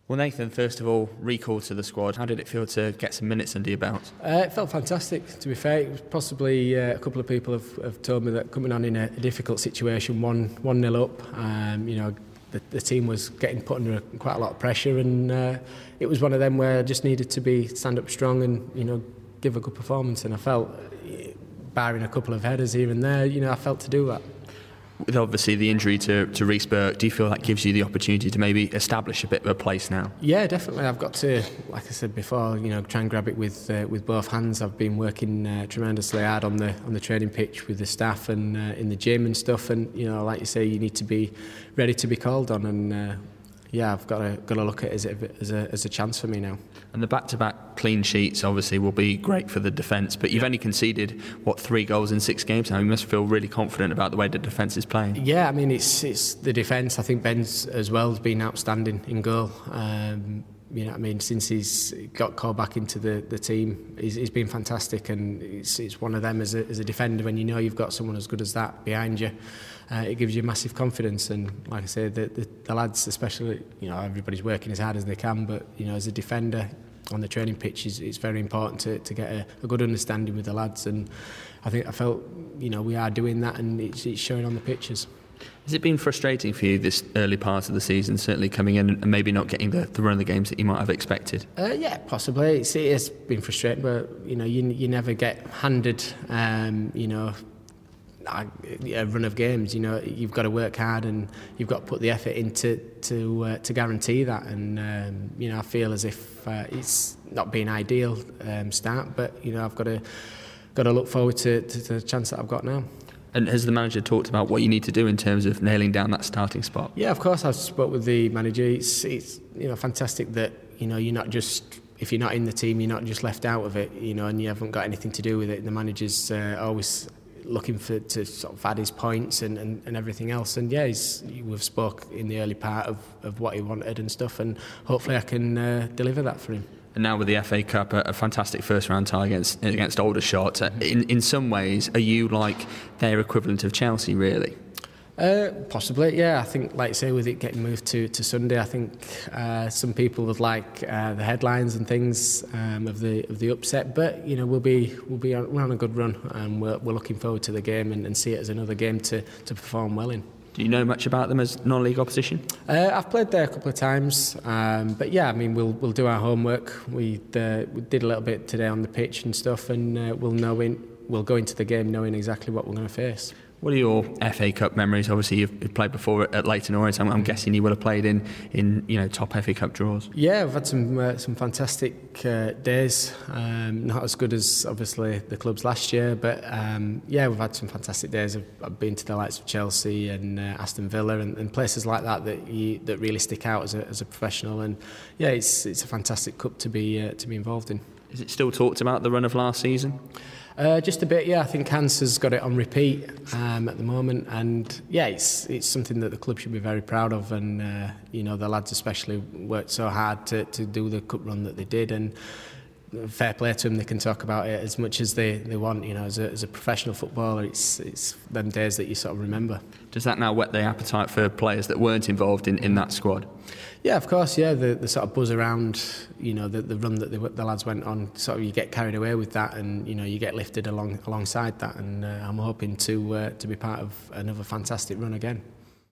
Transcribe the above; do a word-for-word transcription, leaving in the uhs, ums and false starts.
Well, Nathan, first of all, recall to the squad. How did it feel to get some minutes under your belt? Uh, it felt fantastic, to be fair. It was possibly uh, a couple of people have, have told me that coming on in a, a difficult situation, one one nil up, um, you know, the, the team was getting put under quite a lot of pressure, and uh, it was one of them where I just needed to be stand up strong and you know give a good performance. And I felt, barring a couple of headers here and there, you know, I felt to do that. With obviously the injury to, to Reece Burke, do you feel that gives you the opportunity to maybe establish a bit of a place now? Yeah, definitely. I've got to, like I said before, you know, try and grab it with uh, with both hands. I've been working uh, tremendously hard on the on the training pitch with the staff and uh, in the gym and stuff. And you know, like you say, you need to be ready to be called on. And uh, yeah, I've got to got to look at it as a, as a as a chance for me now. And the back-to-back clean sheets obviously will be great for the defence, but you've only conceded, what, three goals in six games now? You must feel really confident about the way the defence is playing. Yeah, I mean, it's it's the defence. I think Ben's as well has been outstanding in goal. Um, you know what I mean, since he's got called back into the, the team, he's, he's been fantastic, and it's, it's one of them as a, as a defender, when you know you've got someone as good as that behind you, uh, it gives you massive confidence. And like I say, the, the, the lads especially, you know, everybody's working as hard as they can, but you know, as a defender on the training pitch, it's, it's very important to, to get a, a good understanding with the lads, and I think I felt, you know, we are doing that, and it's, it's showing on the pitches. Has it been frustrating for you this early part of the season, certainly coming in and maybe not getting the, the run of the games that you might have expected? Uh, yeah, possibly. It's, it has been frustrating, but you know, you you never get handed, um, you know, a run of games. You know, you've got to work hard and you've got to put the effort into to uh, to guarantee that. And um, you know, I feel as if uh, it's not been ideal um, start, but you know, I've got to got to look forward to, to, to the chance that I've got now. And has the manager talked about what you need to do in terms of nailing down that starting spot? Yeah, of course. I've spoke with the manager. It's, it's you know fantastic that you know you're not just, if you're not in the team, you're not just left out of it. You know, and you haven't got anything to do with it. The manager's uh, always looking for to sort of add his points and, and, and everything else. And yeah, he's, we've spoke in the early part of, of what he wanted and stuff. And hopefully I can uh, deliver that for him. And now with the F A Cup, a, a fantastic first-round tie against against Aldershot. In in some ways, are you like their equivalent of Chelsea, really? Uh, possibly, yeah. I think, like I say, with it getting moved to, to Sunday, I think uh, some people would like uh, the headlines and things um, of the of the upset. But you know, we'll be we'll be on, we're on a good run, and we're, we're looking forward to the game and, and see it as another game to, to perform well in. Do you know much about them as non-league opposition? Uh, I've played there a couple of times, um, but yeah, I mean, we'll we'll do our homework. We uh, we did a little bit today on the pitch and stuff, and uh, we'll know in, we'll go into the game knowing exactly what we're going to face. What are your F A Cup memories? Obviously, you've, you've played before at Leyton Orient. I'm, I'm guessing you will have played in, in you know top F A Cup draws. Yeah, we've had some uh, some fantastic uh, days. Um, not as good as obviously the clubs last year, but um, yeah, we've had some fantastic days. I've, I've been to the likes of Chelsea and uh, Aston Villa and, and places like that that you, that really stick out as a, as a professional. And yeah, it's it's a fantastic cup to be uh, to be involved in. Is it still talked about, the run of last season? Uh, just a bit, yeah. I think Hans has got it on repeat um, at the moment, and yeah, it's it's something that the club should be very proud of. And uh, you know, the lads especially worked so hard to, to do the cup run that they did, and fair play to them. They can talk about it as much as they, they want. You know, as a, as a professional footballer, it's it's them days that you sort of remember. Does that now whet the appetite for players that weren't involved in, in that squad? Yeah, of course. Yeah, the, the sort of buzz around, you know, the, the run that the, the lads went on, sort of you get carried away with that, and you know you get lifted along alongside that. And uh, I'm hoping to uh, to be part of another fantastic run again.